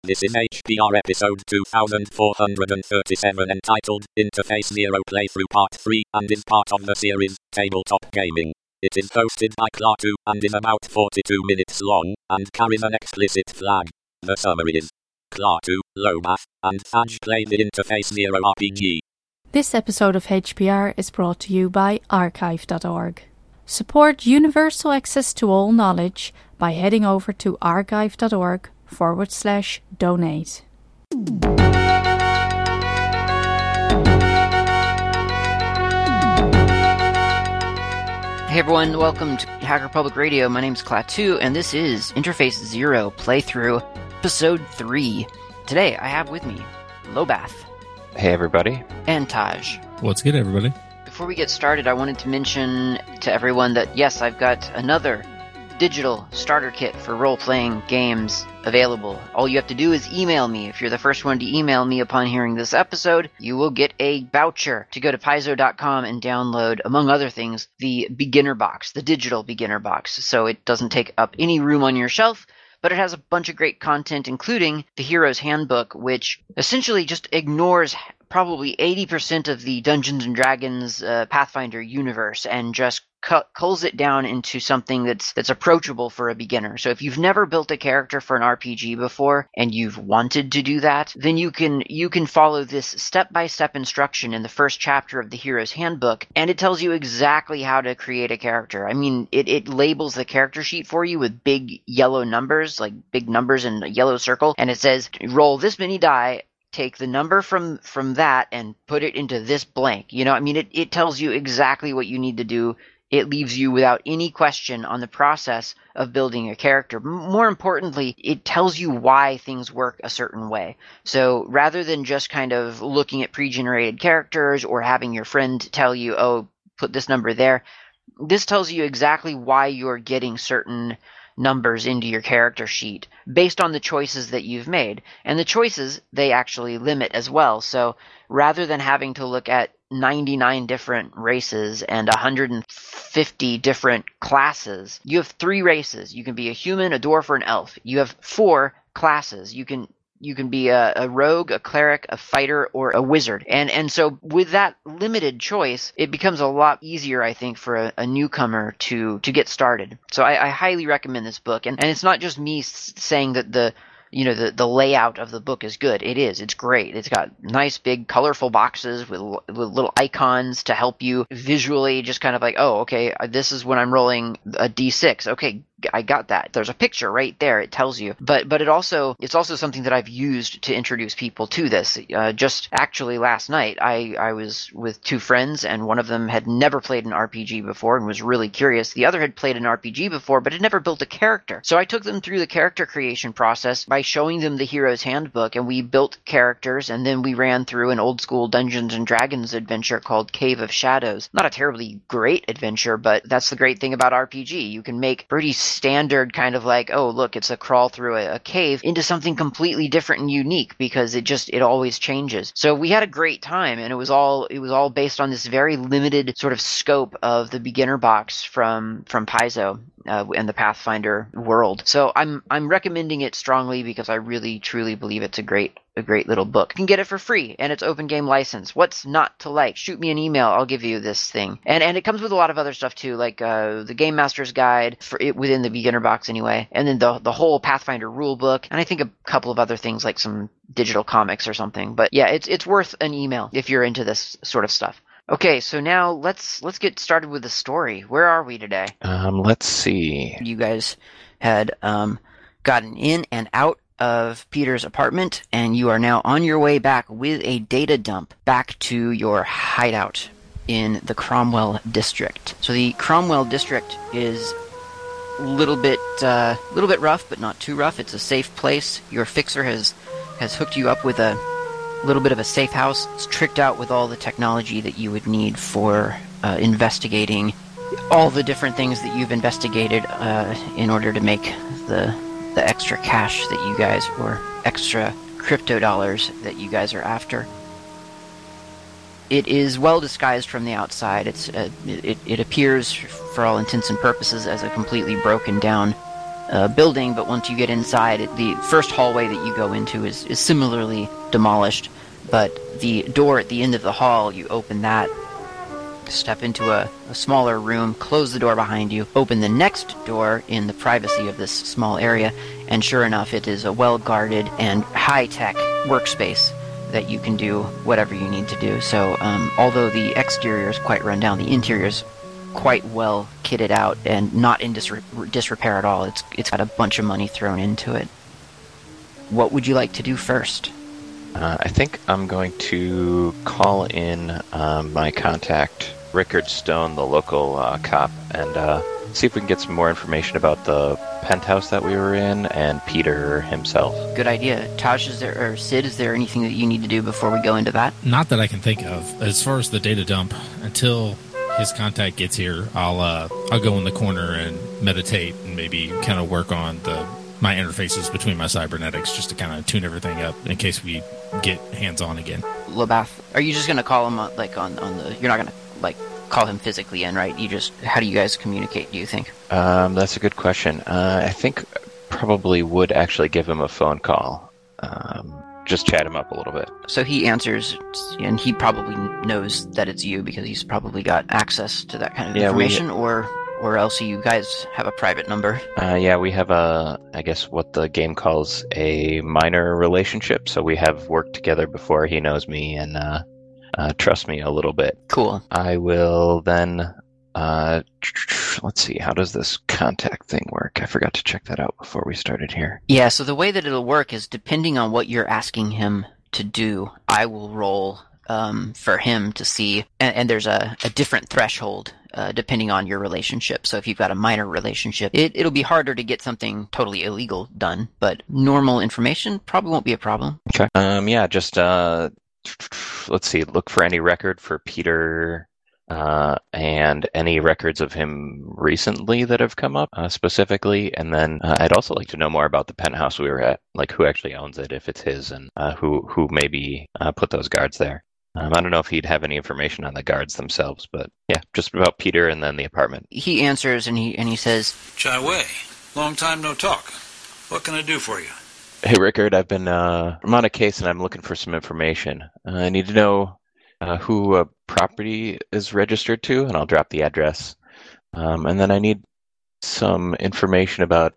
This is HPR episode 2437 entitled Interface Zero Playthrough Part 3 and is part of the series Tabletop Gaming. It is hosted by Klaatu and is about 42 minutes long and carries an explicit flag. The summary is Klaatu, Lobath, and Thaj play the Interface Zero RPG. This episode of HPR is brought to you by archive.org. Support universal access to all knowledge by heading over to archive.org/donate. Hey everyone, welcome to Hacker Public Radio. My name's Klaatu, and this is Interface Zero Playthrough, Episode 3. Today I have with me Lobath. Hey everybody. And Thaj. What's good, everybody? Before we get started, I wanted to mention to everyone that yes, I've got another digital starter kit for role-playing games available. All you have to do is email me. If you're the first one to email me upon hearing this episode, you will get a voucher to go to paizo.com and download, among other things, the beginner box, the digital beginner box. So it doesn't take up any room on your shelf, but it has a bunch of great content, including the Hero's Handbook, which essentially just ignores probably 80% of the Dungeons & Dragons Pathfinder universe and just culls it down into something that's approachable for a beginner. So if you've never built a character for an RPG before and you've wanted to do that, then you can follow this step-by-step instruction in the first chapter of the Hero's Handbook, and it tells you exactly how to create a character. I mean, it labels the character sheet for you with big yellow numbers, like big numbers in a yellow circle, and it says, roll this many die, take the number from that and put it into this blank. You know, I mean, it tells you exactly what you need to do. It leaves you without any question on the process of building a character. More importantly, it tells you why things work a certain way. So rather than just kind of looking at pre-generated characters or having your friend tell you, oh, put this number there, this tells you exactly why you're getting certain numbers into your character sheet based on the choices that you've made. And the choices, they actually limit as well. So rather than having to look at 99 different races and 150 different classes, you have 3 races. You can be a human, a dwarf, or an elf. You have 4 classes. You can be a rogue, a cleric, a fighter, or a wizard. And so with that limited choice, it becomes a lot easier, I think, for a newcomer to get started. So I highly recommend this book. And it's not just me saying that the layout of the book is good. It is. It's great. It's got nice, big, colorful boxes with little icons to help you visually just kind of like, oh, okay, this is when I'm rolling a D6. Okay, I got that. There's a picture right there. It tells you. But it's also something that I've used to introduce people to this. Just actually last night, I was with 2 friends, and one of them had never played an RPG before and was really curious. The other had played an RPG before, but had never built a character. So I took them through the character creation process by showing them the Hero's Handbook, and we built characters, and then we ran through an old school Dungeons & Dragons adventure called Cave of Shadows. Not a terribly great adventure, but that's the great thing about RPG. You can make pretty standard kind of like, oh, look, it's a crawl through a cave into something completely different and unique because it always changes. So we had a great time, and it was all based on this very limited sort of scope of the beginner box from Paizo and the Pathfinder world. So I'm recommending it strongly because I really truly believe it's a great little book. You can get it for free, and it's open game license. What's not to like? Shoot me an email. I'll give you this thing. And it comes with a lot of other stuff too, like the Game Master's Guide for it within the beginner box anyway, and then the whole Pathfinder rule book, and I think a couple of other things like some digital comics or something. But yeah, it's worth an email if you're into this sort of stuff. Okay, so now let's get started with the story. Where are we today? Let's see. You guys had gotten in and out of Peter's apartment, and you are now on your way back with a data dump back to your hideout in the Cromwell district. So the Cromwell district is a little bit rough, but not too rough. It's a safe place. Your fixer has hooked you up with a little bit of a safe house. It's tricked out with all the technology that you would need for investigating all the different things that you've investigated in order to make the extra cash that you guys, or extra crypto dollars that you guys are after. It is well disguised from the outside. It appears, for all intents and purposes, as a completely broken down building, but once you get inside, the first hallway that you go into is similarly demolished, but the door at the end of the hall, you open that, step into a smaller room, close the door behind you, open the next door in the privacy of this small area, and sure enough, it is a well-guarded and high-tech workspace that you can do whatever you need to do. So, although the exterior is quite run down, the interior is quite well kitted out and not in disrepair at all. It's got a bunch of money thrown into it. What would you like to do first? I think I'm going to call in my contact, Rickard Stone, the local cop, and see if we can get some more information about the penthouse that we were in and Peter himself. Good idea. Taj, Sid, is there anything that you need to do before we go into that? Not that I can think of. As far as the data dump, until his contact gets here, I'll go in the corner and meditate and maybe kind of work on my interfaces between my cybernetics just to kind of tune everything up in case we get hands-on again. Labath, are you just going to call him on the... You're not going to call him physically in, right? How do you guys communicate, do you think? That's a good question. I think probably would actually give him a phone call. Just chat him up a little bit. So he answers, and he probably knows that it's you because he's probably got access to that kind of information, or else you guys have a private number. Yeah, we have I guess what the game calls a minor relationship. So we have worked together before. He knows me and trusts me a little bit. Cool. I will then, let's see, how does this contact thing work? I forgot to check that out before we started here. Yeah, so the way that it'll work is depending on what you're asking him to do, I will roll for him to see, and there's a different threshold depending on your relationship. So if you've got a minor relationship, it'll be harder to get something totally illegal done, but normal information probably won't be a problem. Okay. Yeah, just let's see, look for any record for Peter and any records of him recently that have come up specifically. And then I'd also like to know more about the penthouse we were at, like who actually owns it, if it's his, and who maybe put those guards there. I don't know if he'd have any information on the guards themselves, but yeah, just about Peter and then the apartment. He answers and he says, Chai Wei, long time no talk. What can I do for you? Hey, Rickard, I'm on a case and I'm looking for some information. I need to know who a property is registered to, and I'll drop the address. And then I need some information about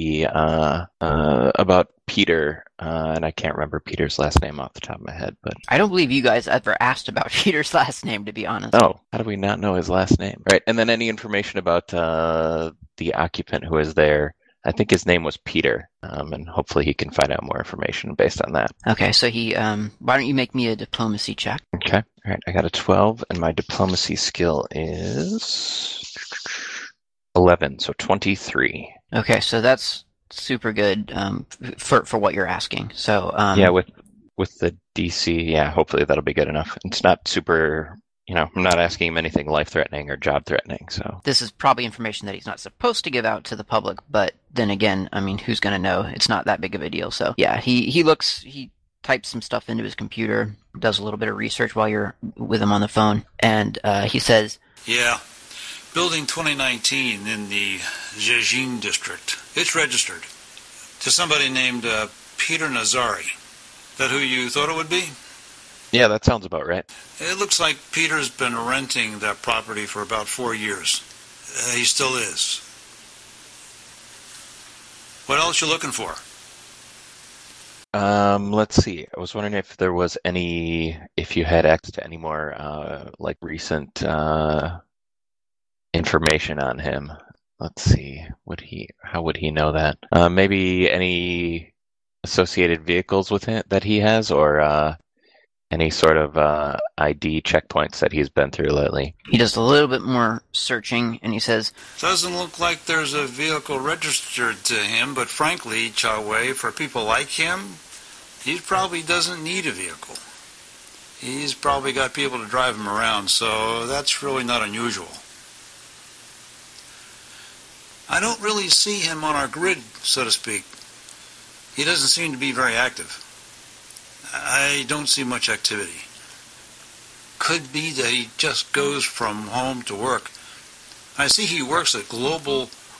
about Peter, and I can't remember Peter's last name off the top of my head. But I don't believe you guys ever asked about Peter's last name, to be honest. Oh, how do we not know his last name? Right, and then any information about the occupant who is there. I think his name was Peter, and hopefully he can find out more information based on that. Okay, so why don't you make me a diplomacy check? Okay, all right, I got a 12, and my diplomacy skill is 11, so 23. Okay, so that's super good for what you're asking. So yeah, with the DC, yeah, hopefully that'll be good enough. It's not super... I'm not asking him anything life-threatening or job-threatening, so... This is probably information that he's not supposed to give out to the public, but then again, I mean, who's going to know? It's not that big of a deal, so... Yeah, he types some stuff into his computer, does a little bit of research while you're with him on the phone, and he says... Yeah, Building 2019 in the Zhejiang district. It's registered to somebody named Peter Nazari. That who you thought it would be? Yeah, that sounds about right. It looks like Peter's been renting that property for about 4 years. He still is. What else you looking for? Let's see. I was wondering if there was if you had access to any more, recent information on him. Let's see. How would he know that? Maybe any associated vehicles with him that he has, or any sort of ID checkpoints that he's been through lately. He does a little bit more searching, and he says, Doesn't look like there's a vehicle registered to him, but frankly, Chai Wei, for people like him, he probably doesn't need a vehicle. He's probably got people to drive him around, so that's really not unusual. I don't really see him on our grid, so to speak. He doesn't seem to be very active. I don't see much activity. Could be that he just goes from home to work. I see he works at Global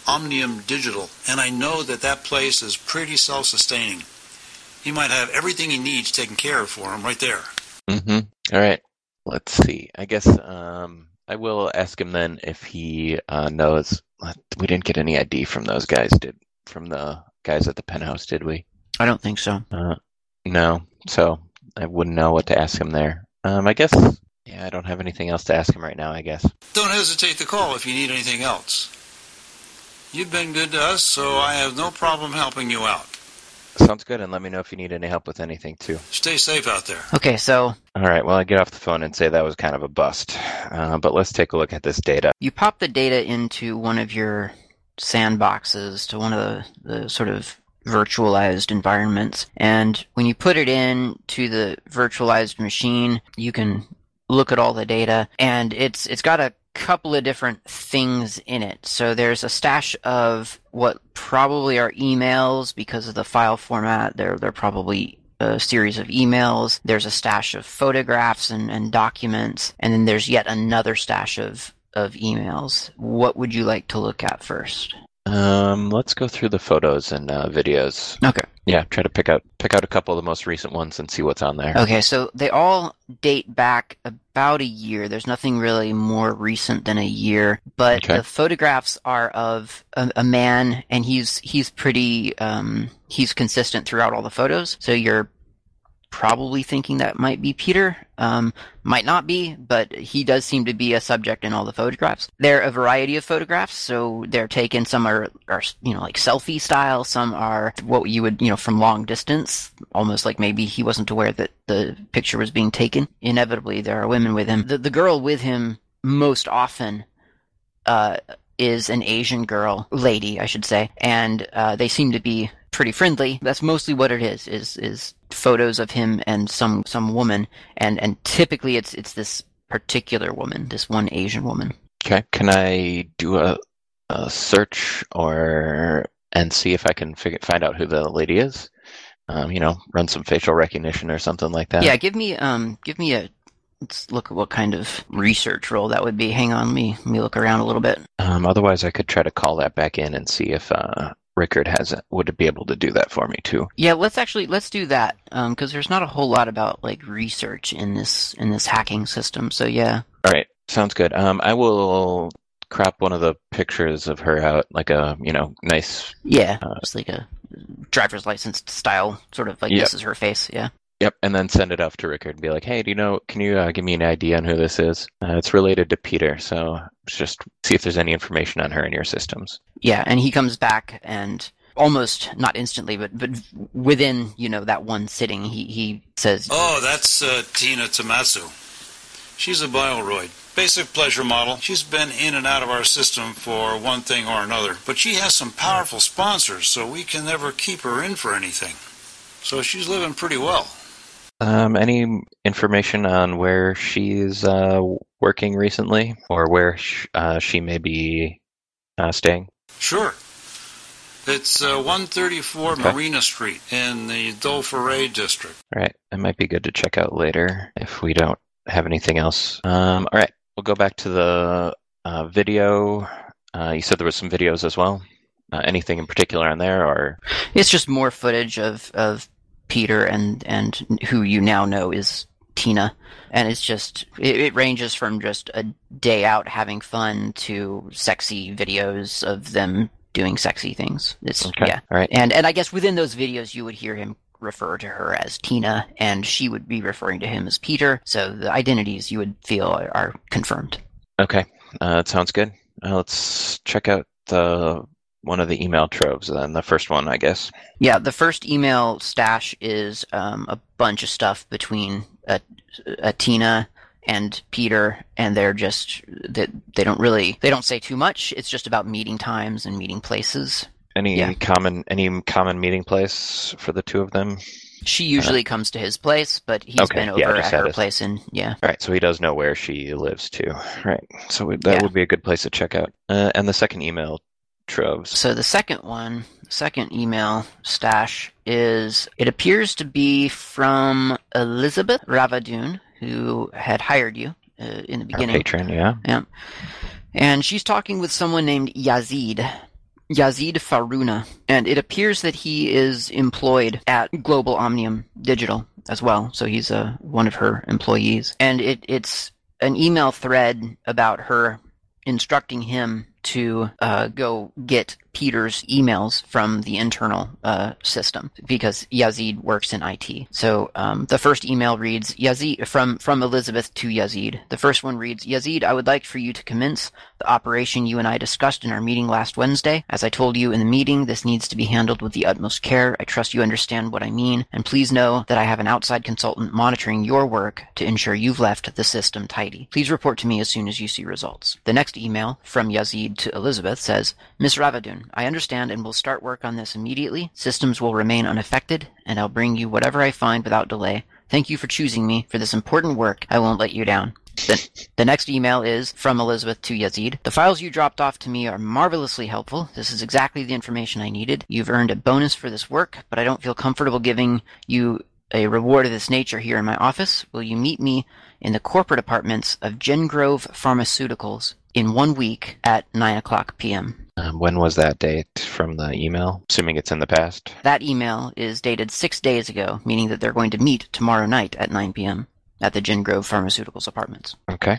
Omnium Digital, and I know that that place is pretty self-sustaining. He might have everything he needs taken care of for him right there. All right. Let's see. I guess I will ask him then if he knows. We didn't get any ID from those guys, from the guys at the penthouse, did we? I don't think so. No. So I wouldn't know what to ask him there. I guess, I don't have anything else to ask him right now, I guess. Don't hesitate to call if you need anything else. You've been good to us, so I have no problem helping you out. Sounds good, and let me know if you need any help with anything, too. Stay safe out there. Okay, so... All right, well, I get off the phone and say that was kind of a bust. But let's take a look at this data. You pop the data into one of your sandboxes, to one of the sort of virtualized environments, and when you put it in to the virtualized machine, you can look at all the data, and it's got a couple of different things in it. So there's a stash of what probably are emails because of the file format. They're probably a series of emails. There's a stash of photographs and documents, and then there's yet another stash of emails. What would you like to look at first? Let's go through the photos and videos. Okay. Yeah, try to pick out a couple of the most recent ones and see what's on there. Okay, so they all date back about a year. There's nothing really more recent than a year, but the photographs are of a man, and he's pretty he's consistent throughout all the photos. So you're probably thinking that might be Peter. Might not be, but he does seem to be a subject in all the photographs. They're a variety of photographs, so they're taken, some are like selfie style, some are what you would, from long distance, almost like maybe he wasn't aware that the picture was being taken. Inevitably, there are women with him. The girl with him most often is an Asian lady, I should say, and they seem to be pretty friendly. That's mostly what it is photos of him and some woman, and typically it's this particular woman, this one Asian woman. Okay, can I do a search and see if I can find out who the lady is? Run some facial recognition or something like that. Yeah, give me a. Let's look at what kind of research role that would be. Hang on, let me look around a little bit. Otherwise, I could try to call that back in and see if Rickard would be able to do that for me too. Yeah, let's do that, because there's not a whole lot about research in this hacking system. So yeah. All right, sounds good. I will crop one of the pictures of her out, like a nice. Yeah, just like a driver's license style, sort of This is her face. Yeah. Yep, and then send it off to Rickard and be like, hey, can you give me an idea on who this is? It's related to Peter, so just see if there's any information on her in your systems. Yeah, and he comes back, and almost, not instantly, but within, that one sitting, he says... Oh, that's Tina Tomatsu. She's a Bioroid. Basic pleasure model. She's been in and out of our system for one thing or another, but she has some powerful sponsors, so we can never keep her in for anything. So she's living pretty well. Any information on where she's working recently, or where she may be staying? Sure. It's 134 Marina Street in the Dauphiné district. All right. That might be good to check out later if we don't have anything else. All right. We'll go back to the video. You said there was some videos as well. Anything in particular on there, or? It's just more footage of Peter and who you now know is Tina, and it's just it ranges from just a day out having fun to sexy videos of them doing sexy things. It's okay. Yeah, all right. And I guess within those videos you would hear him refer to her as Tina, and she would be referring to him as Peter. So the identities you would feel are confirmed. Okay, that sounds good. Let's check out one of the email troves, then the first one, I guess. Yeah, the first email stash is a bunch of stuff between Tina and Peter, and they're just they don't say too much. It's just about meeting times and meeting places. Any common meeting place for the two of them? She usually comes to his place, but he's been over at her place, and yeah. All right, so he does know where she lives too. Right, so that would be a good place to check out. And the second email troves. So the second email stash it appears to be from Elizabeth Ravadun, who had hired you in the beginning. Our patron, yeah. Yeah. And she's talking with someone named Yazid. Yazid Faruna, and it appears that he is employed at Global Omnium Digital as well, so he's one of her employees. And it's an email thread about her instructing him to go get Peter's emails from the internal system, because Yazid works in IT. So the first email reads, Yazid, from Elizabeth to Yazid. The first one reads, Yazid, I would like for you to commence the operation you and I discussed in our meeting last Wednesday. As I told you in the meeting, this needs to be handled with the utmost care. I trust you understand what I mean, and please know that I have an outside consultant monitoring your work to ensure you've left the system tidy. Please report to me as soon as you see results. The next email from Yazid to Elizabeth says, Miss Ravadun, I understand and will start work on this immediately. Systems will remain unaffected, and I'll bring you whatever I find without delay. Thank you for choosing me for this important work. I won't let you down. The next email is from Elizabeth to Yazid. The files you dropped off to me are marvelously helpful. This is exactly the information I needed. You've earned a bonus for this work, but I don't feel comfortable giving you a reward of this nature here in my office. Will you meet me in the corporate apartments of Gengrove Pharmaceuticals in 1 week at 9:00 p.m.? When was that date from the email? Assuming it's in the past. That email is dated 6 days ago, meaning that they're going to meet tomorrow night at 9 p.m. at the Gengrove Pharmaceuticals apartments. Okay.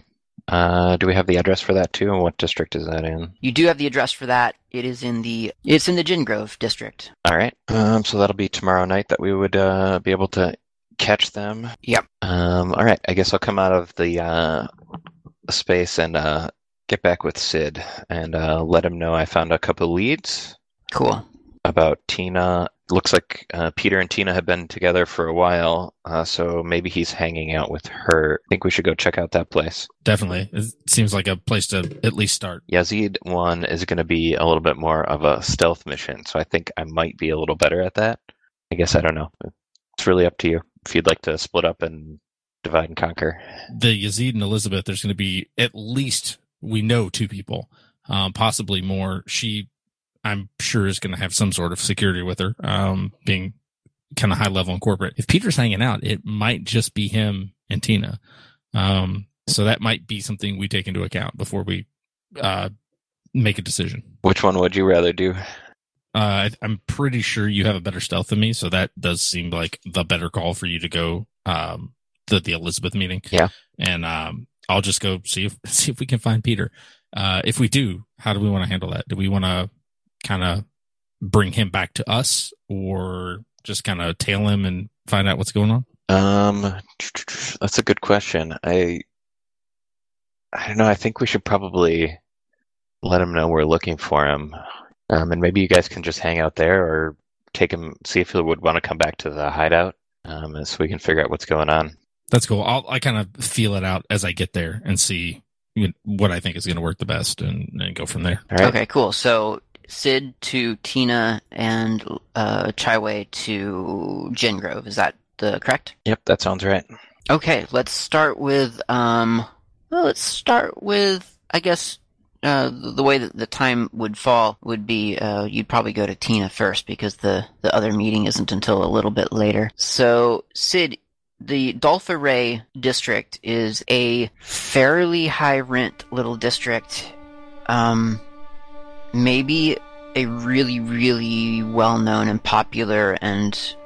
Do we have the address for that too? And what district is that in? You do have the address for that. It's in the Gengrove district. All right. So that'll be tomorrow night that we would be able to catch them. Yep. All right. I guess I'll come out of the space and get back with Sid and let him know I found a couple leads. Cool. About Tina. Looks like Peter and Tina have been together for a while, so maybe he's hanging out with her. I think we should go check out that place. Definitely. It seems like a place to at least start. Yazid 1 is going to be a little bit more of a stealth mission, so I think I might be a little better at that. I guess I don't know. It's really up to you if you'd like to split up and divide and conquer. The Yazid and Elizabeth, there's going to be at least, we know, 2 people, possibly more. She, I'm sure, is going to have some sort of security with her, being kind of high level and corporate. If Peter's hanging out, it might just be him and Tina. So that might be something we take into account before we make a decision. Which one would you rather do? I'm pretty sure you have a better stealth than me, so that does seem like the better call for you to go the Elizabeth meeting. Yeah. And I'll just go see if we can find Peter. If we do, how do we want to handle that? Do we want to kind of bring him back to us, or just kind of tail him and find out what's going on? That's a good question. I don't know. I think we should probably let him know we're looking for him. And maybe you guys can just hang out there or take him, see if he would want to come back to the hideout, so we can figure out what's going on. That's cool. I kind of feel it out as I get there and see what I think is going to work the best and go from there. All right. Okay, cool. So Sid to Tina and Chaiwei to Gengrove. Is that correct? Yep, that sounds right. Okay, let's start with I guess the way that the time would fall would be you'd probably go to Tina first, because the other meeting isn't until a little bit later. So Sid, the Dolpha Ray district is a fairly high rent little district. Maybe a really, really well-known and popular and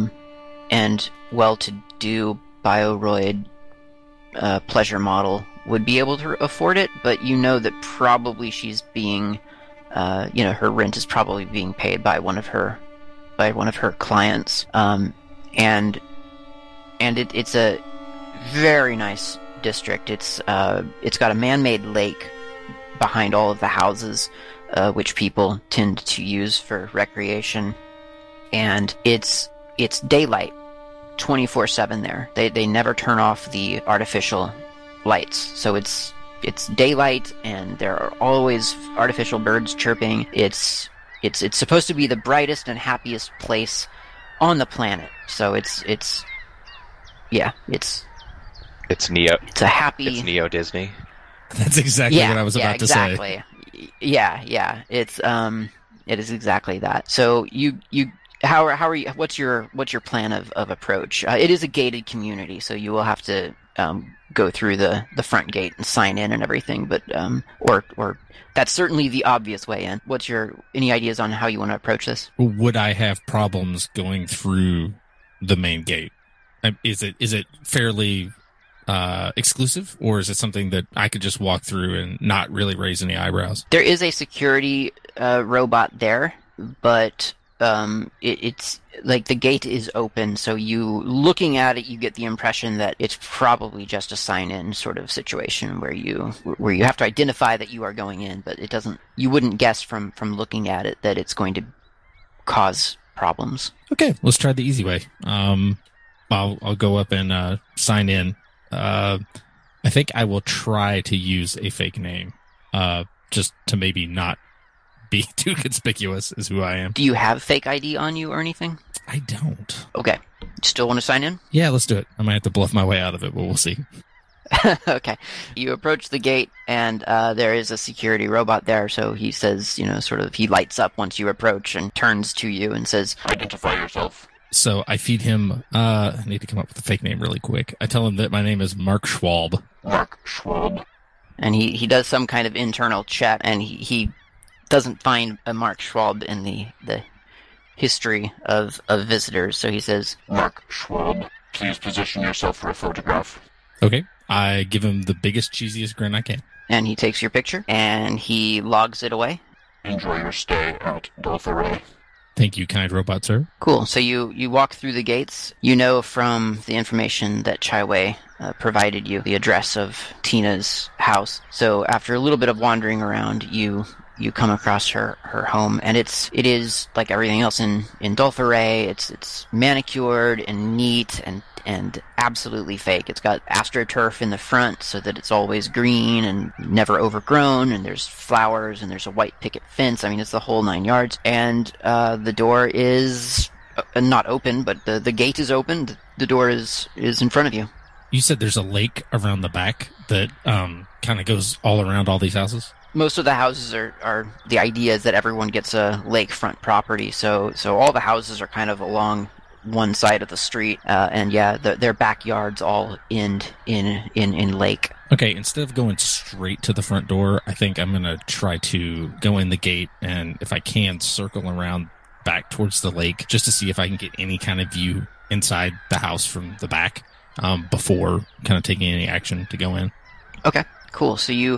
well-to-do Bioroid pleasure model would be able to afford it, but you know that probably she's being, her rent is probably being paid by one of her clients, and it's a very nice district. It's got a man-made lake behind all of the houses, which people tend to use for recreation, and it's daylight 24/7 there. They never turn off the artificial lights, so it's daylight, and there are always artificial birds chirping. It's supposed to be the brightest and happiest place on the planet. So it's Neo. It's a happy. It's Neo Disney. That's exactly what I was about to say. Exactly. Yeah. It is exactly that. So how are you? What's your plan of approach? It is a gated community, so you will have to go through the front gate and sign in and everything, but or that's certainly the obvious way in. What's any ideas on how you want to approach this? Would I have problems going through the main gate? Is it fairly exclusive, or is it something that I could just walk through and not really raise any eyebrows? There is a security robot there, but it's like the gate is open, so you looking at it, you get the impression that it's probably just a sign-in sort of situation where you have to identify that you are going in, but it doesn't. You wouldn't guess from looking at it that it's going to cause problems. Okay, let's try the easy way. I'll go up and sign in. I think I will try to use a fake name, just to maybe not be too conspicuous as who I am. Do you have fake ID on you or anything? I don't. Okay. Still want to sign in? Yeah, let's do it. I might have to bluff my way out of it, but we'll see. Okay. You approach the gate, and there is a security robot there, so he says, he lights up once you approach and turns to you and says, "Identify yourself." So I feed him, I need to come up with a fake name really quick. I tell him that my name is Mark Schwab. Mark Schwab. And he does some kind of internal check, and he doesn't find a Mark Schwab in the history of visitors, so he says, "Mark Schwab, please position yourself for a photograph." Okay. I give him the biggest, cheesiest grin I can. And he takes your picture, and he logs it away. "Enjoy your stay at Dolphin. Thank you, kind robot sir." Cool. So you walk through the gates. You know from the information that Chai Wei provided you the address of Tina's house. So after a little bit of wandering around, you come across her home, and it is like everything else in Dolphin. It's manicured and neat and absolutely fake. It's got AstroTurf in the front so that it's always green and never overgrown, and there's flowers, and there's a white picket fence. I mean, it's the whole 9 yards. And the door is not open, but the gate is open. The door is in front of you. You said there's a lake around the back that kind of goes all around all these houses? Most of the houses are the idea is that everyone gets a lakefront property, so all the houses are kind of along one side of the street, and yeah, their backyards all end in lake. Okay, instead of going straight to the front door, I think I'm gonna try to go in the gate, and if I can, circle around back towards the lake, just to see if I can get any kind of view inside the house from the back, before kind of taking any action to go in. Okay, cool. So you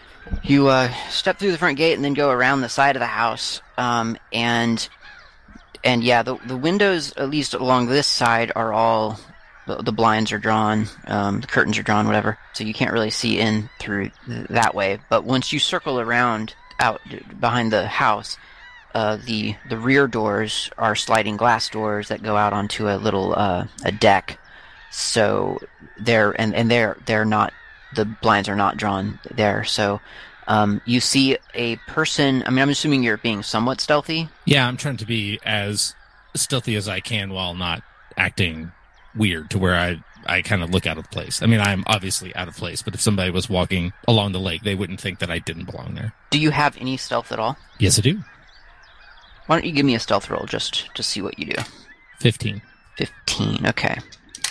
step through the front gate and then go around the side of the house, and yeah, the windows, at least along this side, are all, the blinds are drawn, the curtains are drawn, whatever, so you can't really see in through that way. But once you circle around out behind the house, the rear doors are sliding glass doors that go out onto a little a deck. So they're not, the blinds are not drawn there. So you see a person. I mean, I'm assuming you're being somewhat stealthy. Yeah, I'm trying to be as stealthy as I can while not acting weird to where I kind of look out of place. I mean, I'm obviously out of place, but if somebody was walking along the lake, they wouldn't think that I didn't belong there. Do you have any stealth at all? Yes, I do. Why don't you give me a stealth roll just to see what you do? 15. 15, okay.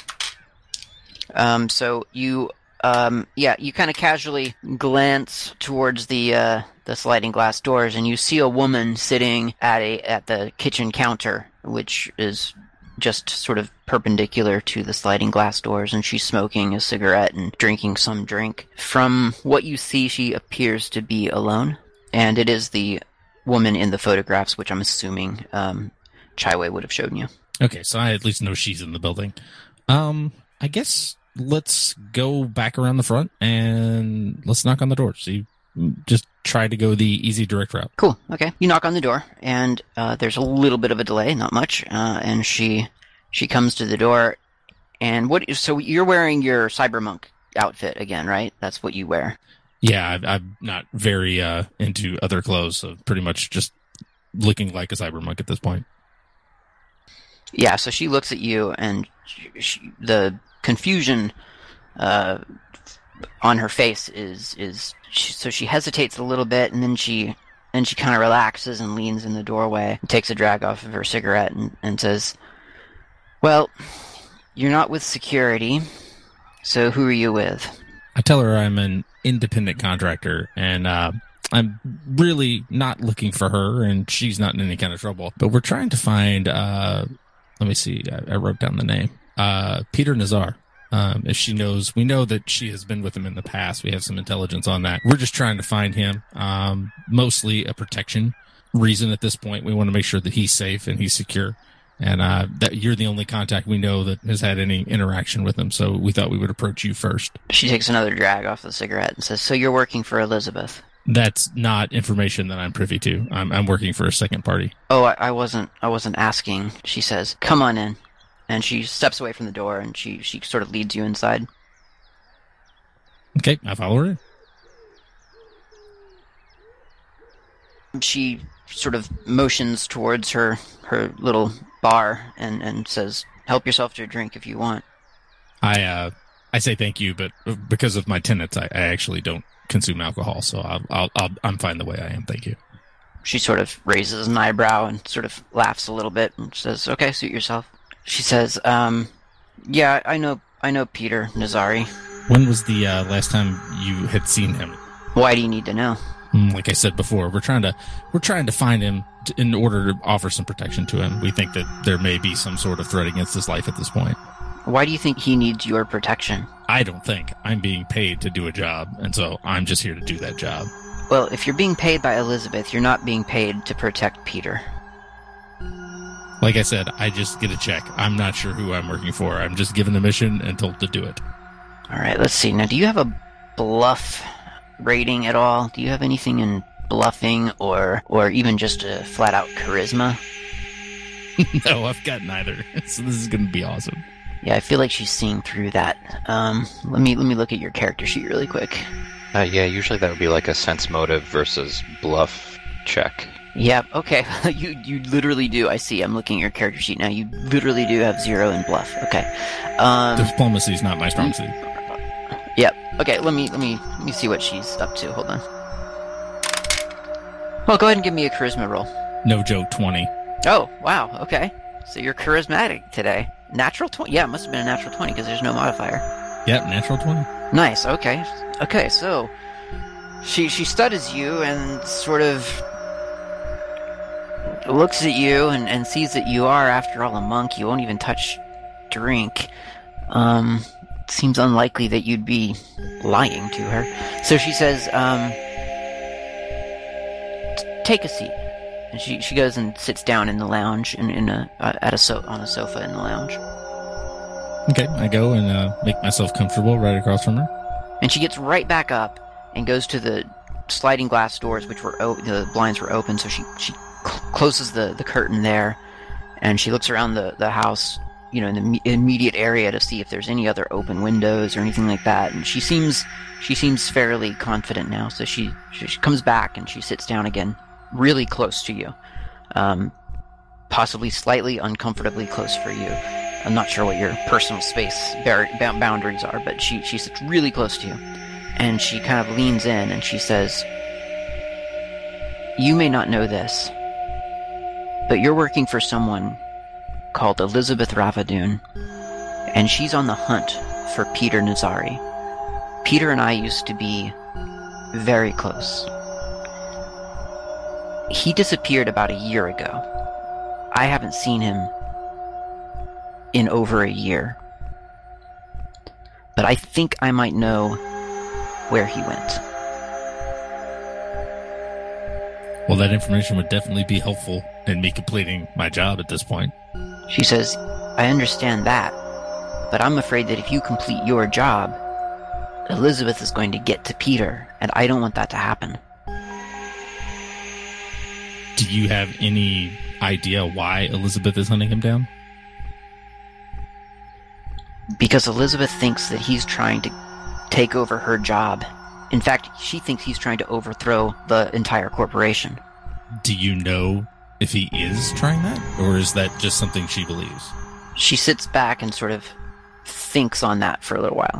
So you you kind of casually glance towards the sliding glass doors, and you see a woman sitting at the kitchen counter, which is just sort of perpendicular to the sliding glass doors, and she's smoking a cigarette and drinking some drink. From what you see, she appears to be alone, and it is the woman in the photographs, which I'm assuming Chai Wei would have shown you. Okay, so I at least know she's in the building. I guess let's go back around the front and let's knock on the door. So you just try to go the easy, direct route. Cool. Okay. You knock on the door, and there's a little bit of a delay, not much. And she comes to the door. And so you're wearing your Cybermonk outfit again, right? That's what you wear. Yeah, I'm not very into other clothes, so pretty much just looking like a Cybermonk at this point. Yeah. So she looks at you, and the confusion on her face is so she hesitates a little bit, and then she kind of relaxes and leans in the doorway and takes a drag off of her cigarette and says, "Well, you're not with security, So who are you with? I tell her I'm an independent contractor, and I'm really not looking for her, and she's not in any kind of trouble. But we're trying to find, let me see, I wrote down the name, Peter Nazar. If she knows, we know that she has been with him in the past. We have some intelligence on that. We're just trying to find him, mostly a protection reason at this point. We want to make sure that he's safe and he's secure. And that you're the only contact we know that has had any interaction with him, so we thought we would approach you first. She takes another drag off the cigarette and says, so you're working for Elizabeth? That's not information that I'm privy to. I'm working for a second party. Oh, I wasn't asking. She says, come on in. And she steps away from the door, and she sort of leads you inside. Okay, I follow her in. She sort of motions towards her little bar and says, help yourself to a drink if you want. I say thank you, but because of my tenets, I actually don't consume alcohol, so I'm fine the way I am, thank you. She sort of raises an eyebrow and sort of laughs a little bit and says, okay, suit yourself. She says, yeah, I know Peter Nazari. When was the last time you had seen him? Why do you need to know? Like I said before, we're trying to find him in order to offer some protection to him. We think that there may be some sort of threat against his life at this point. Why do you think he needs your protection? I don't think. I'm being paid to do a job, and so I'm just here to do that job. Well, if you're being paid by Elizabeth, you're not being paid to protect Peter. Like I said, I just get a check. I'm not sure who I'm working for. I'm just given a mission and told to do it. All right, let's see. Now, do you have a bluff rating at all? Do you have anything in bluffing or even just a flat-out charisma? No, I've got neither. So this is going to be awesome. Yeah, I feel like she's seeing through that. Let me look at your character sheet really quick. Yeah, usually that would be like a sense motive versus bluff check. Yeah, okay. You literally do. I see. I'm looking at your character sheet now. You literally do have 0 in bluff. Okay. Diplomacy is not my strong suit. Yep. Okay, let me see what she's up to. Hold on. Well, go ahead and give me a charisma roll. No joke, 20. Oh, wow. Okay. So you're charismatic today. Natural 20? Yeah, it must have been a natural 20 because there's no modifier. Yep, natural 20. Nice. Okay. Okay, so she studies you and sort of looks at you and sees that you are, after all, a monk. You won't even touch drink. Seems unlikely that you'd be lying to her. So she says, take a seat. And she goes and sits down in the lounge on a sofa in the lounge. Okay, I go and make myself comfortable right across from her. And she gets right back up and goes to the sliding glass doors, which were the blinds were open. So she closes the curtain there, and she looks around the house, in the immediate area to see if there's any other open windows or anything like that. And she seems fairly confident now. So she comes back and she sits down again, really close to you, possibly slightly uncomfortably close for you. I'm not sure what your personal space boundaries are, but she sits really close to you, and she kind of leans in and she says, you may not know this, but you're working for someone called Elizabeth Ravadun, and she's on the hunt for Peter Nazari. Peter and I used to be very close. He disappeared about a year ago. I haven't seen him in over a year. But I think I might know where he went. Well, that information would definitely be helpful in me completing my job at this point. She says, I understand that, but I'm afraid that if you complete your job, Elizabeth is going to get to Peter, and I don't want that to happen. Do you have any idea why Elizabeth is hunting him down? Because Elizabeth thinks that he's trying to take over her job. In fact, she thinks he's trying to overthrow the entire corporation. Do you know if he is trying that, or is that just something she believes? She sits back and sort of thinks on that for a little while.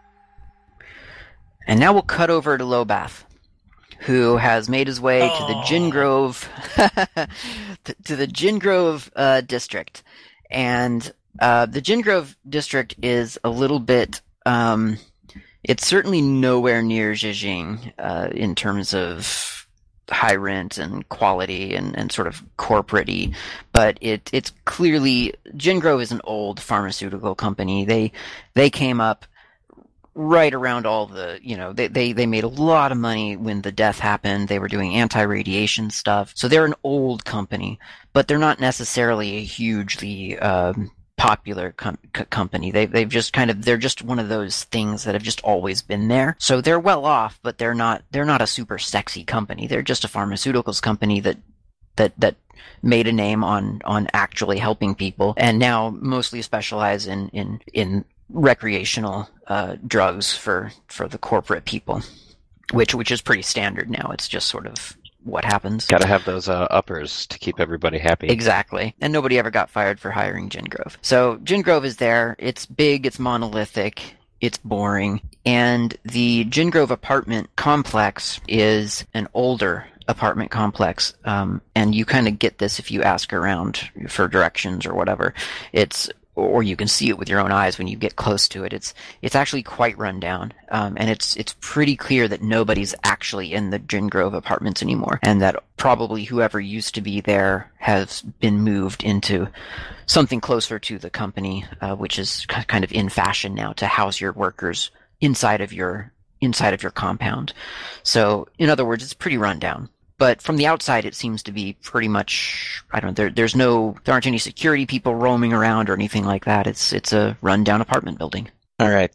And now we'll cut over to Lobath, who has made his way to the Gin Grove, to the Gin Grove district. And the Gin Grove district is a little bit It's certainly nowhere near Zhejiang in terms of high rent and quality and sort of corporate-y, but it's clearly Gin Grove is an old pharmaceutical company. They came up right around all the, they made a lot of money when the death happened. They were doing anti-radiation stuff. So they're an old company, but they're not necessarily a hugely popular company. They've just they're just one of those things that have just always been there. So they're well off, but they're not a super sexy company. They're just a pharmaceuticals company that made a name on actually helping people, and now mostly specialize in recreational drugs for the corporate people, which is pretty standard now. It's just sort of what happens. Got to have those uppers to keep everybody happy. Exactly. And nobody ever got fired for hiring Gin Grove. So Gin Grove is there. It's big, it's monolithic, it's boring. And the Gin Grove apartment complex is an older apartment complex. And you kind of get this if you ask around for directions or whatever. Or you can see it with your own eyes when you get close to it. It's actually quite run down, and it's pretty clear that nobody's actually in the Gin Grove apartments anymore, and that probably whoever used to be there has been moved into something closer to the company, which is kind of in fashion now to house your workers inside of your compound. So, in other words, it's pretty run down. But from the outside, it seems to be pretty much, there aren't any security people roaming around or anything like that. It's a rundown apartment building. All right.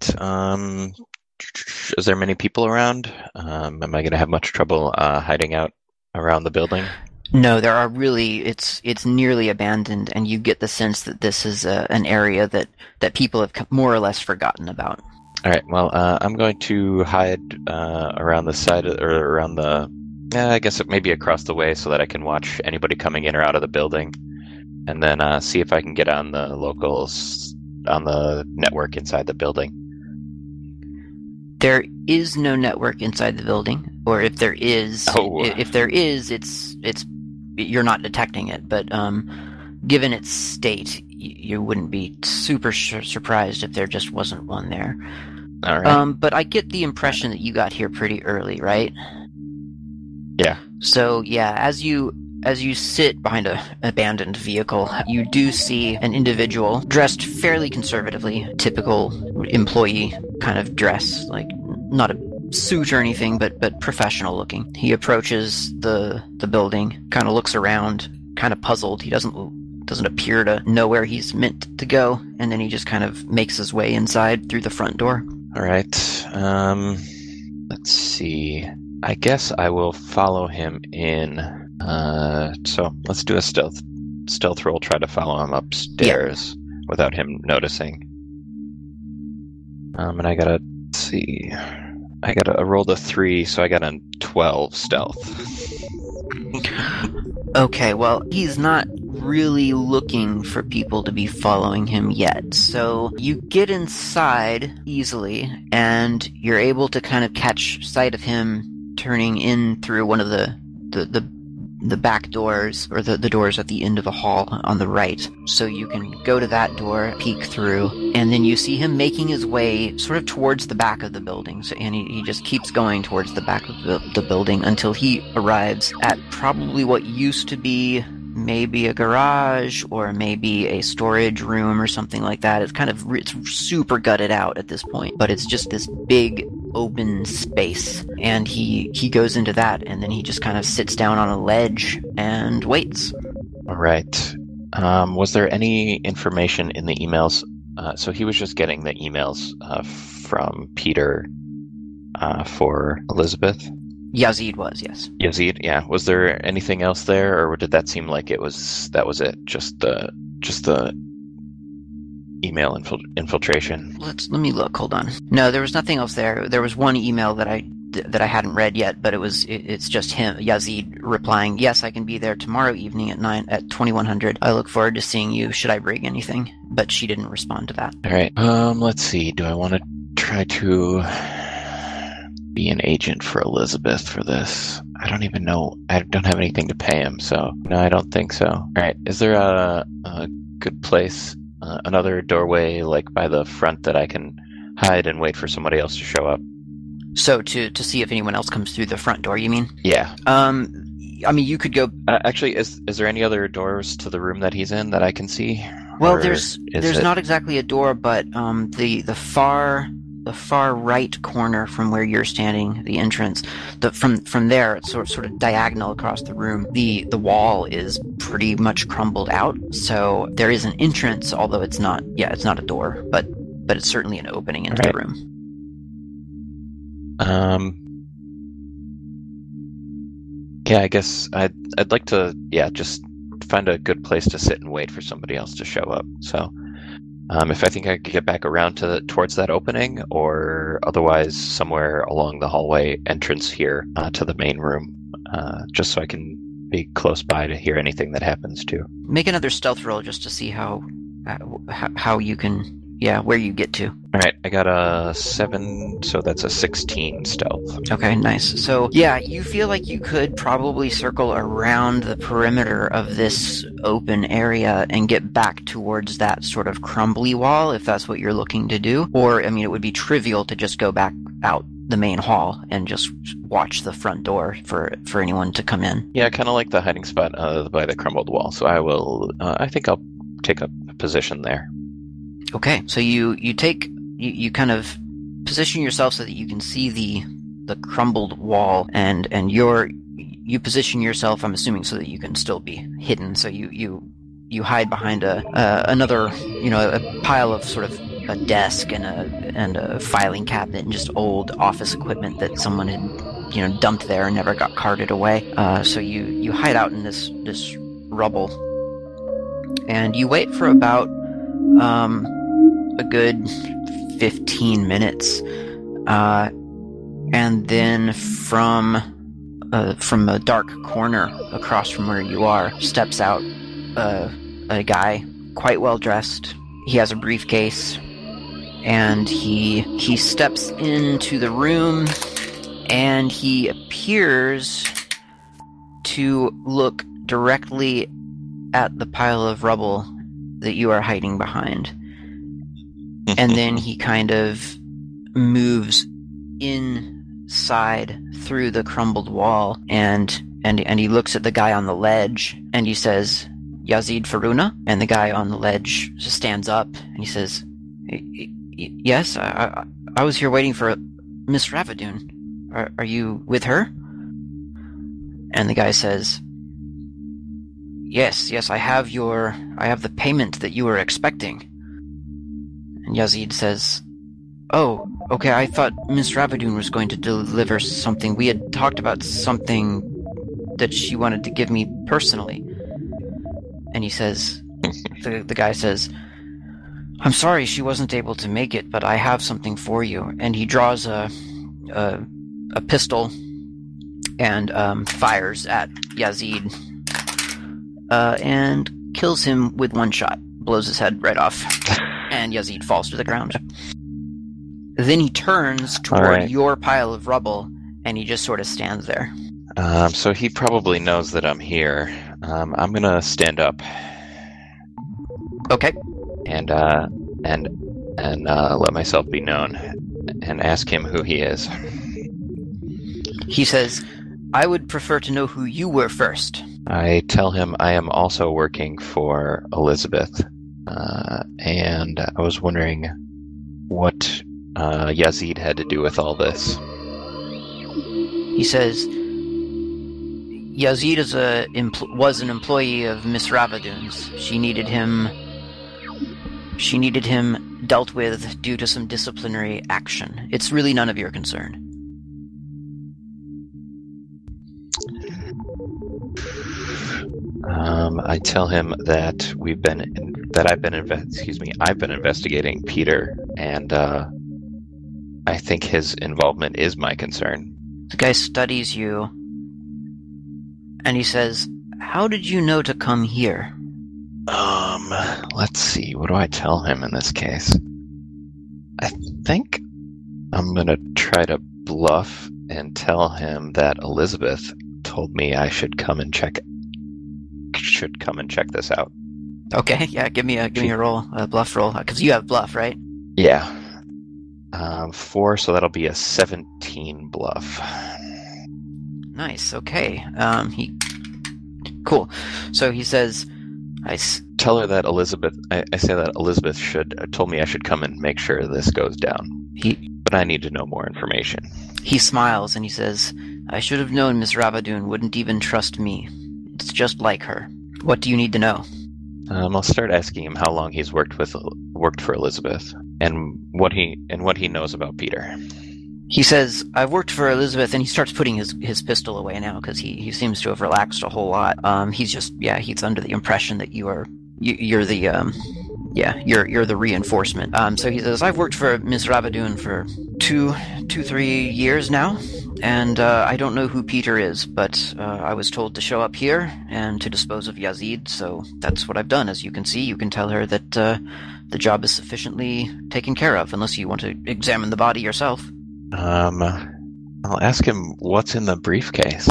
Is there many people around? Am I going to have much trouble hiding out around the building? No, there are really, it's nearly abandoned, and you get the sense that this is an area that people have more or less forgotten about. All right. Well, I'm going to hide around the side or around the. I guess maybe across the way so that I can watch anybody coming in or out of the building, and then see if I can get on the locals on the network inside the building. There is no network inside the building, or if there is, it's you're not detecting it. But given its state, you wouldn't be super surprised if there just wasn't one there. All right. But I get the impression that you got here pretty early, right? Yeah. So yeah, as you sit behind an abandoned vehicle, you do see an individual dressed fairly conservatively, typical employee kind of dress, like not a suit or anything, but professional looking. He approaches the building, kind of looks around, kind of puzzled. He doesn't appear to know where he's meant to go, and then he just kind of makes his way inside through the front door. All right. Let's see. I guess I will follow him in. So let's do a stealth roll. Try to follow him upstairs without him noticing. And I gotta see. I rolled a 3, so I got a 12 stealth. Okay, well, he's not really looking for people to be following him yet. So you get inside easily, and you're able to kind of catch sight of him turning in through one of the back doors, or the doors at the end of the hall on the right. So you can go to that door, peek through, and then you see him making his way sort of towards the back of the building. So, and he just keeps going towards the back of the building until he arrives at probably what used to be maybe a garage or maybe a storage room or something like that. It's super gutted out at this point, but it's just this big open space, and he goes into that, and then he just kind of sits down on a ledge and waits. All right. Was there any information in the emails? So he was just getting the emails from Peter for Elizabeth? Yazid was, yes. Yazid, yeah. Was there anything else there, or did that seem like that was it? Just the email infiltration. Let me look. Hold on. No, there was nothing else there. There was one email that I hadn't read yet, but it's just him, Yazid, replying, "Yes, I can be there tomorrow evening at 2100. I look forward to seeing you. Should I bring anything?" But she didn't respond to that. All right. Let's see. Do I want to try to be an agent for Elizabeth for this? I don't even know. I don't have anything to pay him, so no, I don't think so. All right. Is there a good place, another doorway like by the front that I can hide and wait for somebody else to show up. So to see if anyone else comes through the front door, you mean? Yeah. I mean, you could go. Actually, is there any other doors to the room that he's in that I can see? Well, Or there's is it- not exactly a door, but the far right corner from where you're standing, the entrance, from there, it's sort of diagonal across the room. The wall is pretty much crumbled out, so there is an entrance, although it's not a door, but it's certainly an opening into the room. Yeah, I guess I'd like to just find a good place to sit and wait for somebody else to show up. So, if I think I could get back around towards that opening, or otherwise somewhere along the hallway entrance here to the main room, just so I can be close by to hear anything that happens too. Make another stealth roll just to see how you can, where you get to. All right, I got a 7, so that's a 16 stealth. Okay, nice. So, you feel like you could probably circle around the perimeter of this open area and get back towards that sort of crumbly wall, if that's what you're looking to do. Or, I mean, it would be trivial to just go back out the main hall and just watch the front door for anyone to come in. Yeah, kind of like the hiding spot by the crumbled wall. So I think I'll take up a position there. Okay, so you kind of position yourself so that you can see the crumbled wall, and you position yourself, I'm assuming, so that you can still be hidden. So you hide behind another, a pile of sort of a desk and a filing cabinet and just old office equipment that someone had dumped there and never got carted away. So you hide out in this rubble, and you wait for about a good 15 minutes, and then from a dark corner across from where you are steps out a guy, quite well dressed. He has a briefcase, and he steps into the room, and he appears to look directly at the pile of rubble that you are hiding behind. And then he kind of moves inside through the crumbled wall, and he looks at the guy on the ledge, and he says, "Yazid Faruna?" And the guy on the ledge stands up, and he says, "Yes, I was here waiting for Miss Ravadun. Are you with her?" And the guy says, Yes, I have the payment that you were expecting." And Yazid says, "Oh, okay, I thought Miss Ravadun was going to deliver something. We had talked about something that she wanted to give me personally." And he says, the guy says, "I'm sorry she wasn't able to make it, but I have something for you." And he draws a pistol and fires at Yazid, and kills him with one shot, blows his head right off. And Yazid falls to the ground. Then he turns toward your pile of rubble, and he just sort of stands there. So he probably knows that I'm here. I'm gonna stand up. Okay. And let myself be known, and ask him who he is. He says, "I would prefer to know who you were first." I tell him I am also working for Elizabeth. And I was wondering what Yazid had to do with all this. He says, "Yazid was an employee of Miss Ravadun's. She needed him dealt with due to some disciplinary action. It's really none of your concern." I tell him that I've been investigating Peter, and I think his involvement is my concern. The guy studies you, and he says, "How did you know to come here?" Let's see. What do I tell him in this case? I think I'm gonna try to bluff and tell him that Elizabeth told me I should come and check this out. Okay, yeah, give me a roll, a bluff roll, because you have bluff, right? Yeah. 4, so that'll be a 17 bluff. Nice. Okay. Cool. So he says, Tell her that Elizabeth. I say that Elizabeth told me I should come and make sure this goes down. But I need to know more information. He smiles and he says, I should have known Miss Ravadun wouldn't even trust me. It's just like her. What do you need to know? I'll start asking him how long he's worked for Elizabeth, and what he knows about Peter. He says, I've worked for Elizabeth, and he starts putting his pistol away now because he seems to have relaxed a whole lot. He's under the impression that you're the reinforcement. So he says, I've worked for Miss Ravadun for 3 years now, and I don't know who Peter is, but I was told to show up here and to dispose of Yazid, so that's what I've done. As you can see, you can tell her that the job is sufficiently taken care of, unless you want to examine the body yourself. I'll ask him what's in the briefcase.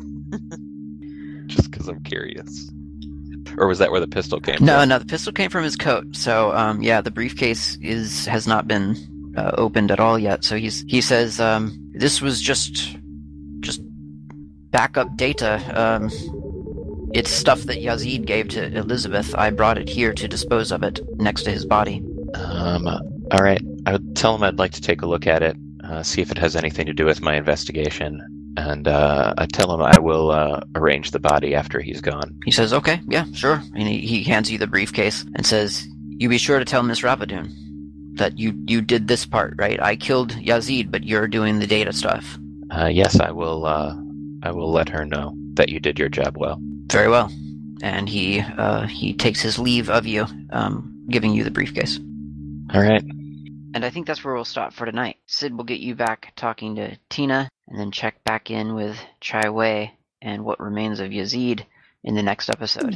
Just because I'm curious. Or was that where the pistol came from? No, the pistol came from his coat. So, the briefcase has not been opened at all yet. So he says, this was just backup data. It's stuff that Yazid gave to Elizabeth. I brought it here to dispose of it next to his body. All right. I would tell him I'd like to take a look at it, see if it has anything to do with my investigation. And I tell him I will arrange the body after he's gone. He says, okay, yeah, sure. And he hands you the briefcase and says, you be sure to tell Miss Ravadun that you did this part, right? I killed Yazid, but you're doing the data stuff. Yes, I will let her know that you did your job well. Very well. And he takes his leave of you, giving you the briefcase. All right. And I think that's where we'll stop for tonight. Sid will get you back talking to Tina, and then check back in with Chai Wei and what remains of Yazid in the next episode.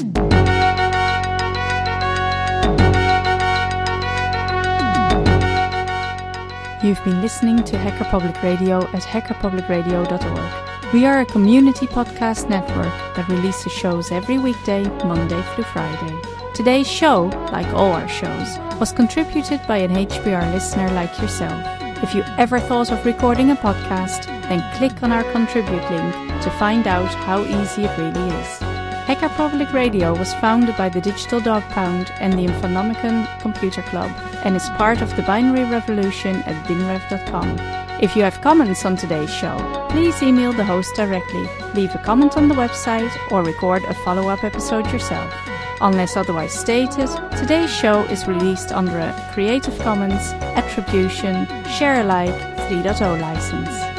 You've been listening to Hacker Public Radio at hackerpublicradio.org. We are a community podcast network that releases shows every weekday, Monday through Friday. Today's show, like all our shows, was contributed by an HPR listener like yourself. If you ever thought of recording a podcast, then click on our contribute link to find out how easy it really is. Hacker Public Radio was founded by the Digital Dog Pound and the Infonomicon Computer Club and is part of the binary revolution at binrev.com. If you have comments on today's show, please email the host directly, leave a comment on the website, or record a follow-up episode yourself. Unless otherwise stated, today's show is released under a Creative Commons Attribution Share Alike 3.0 license.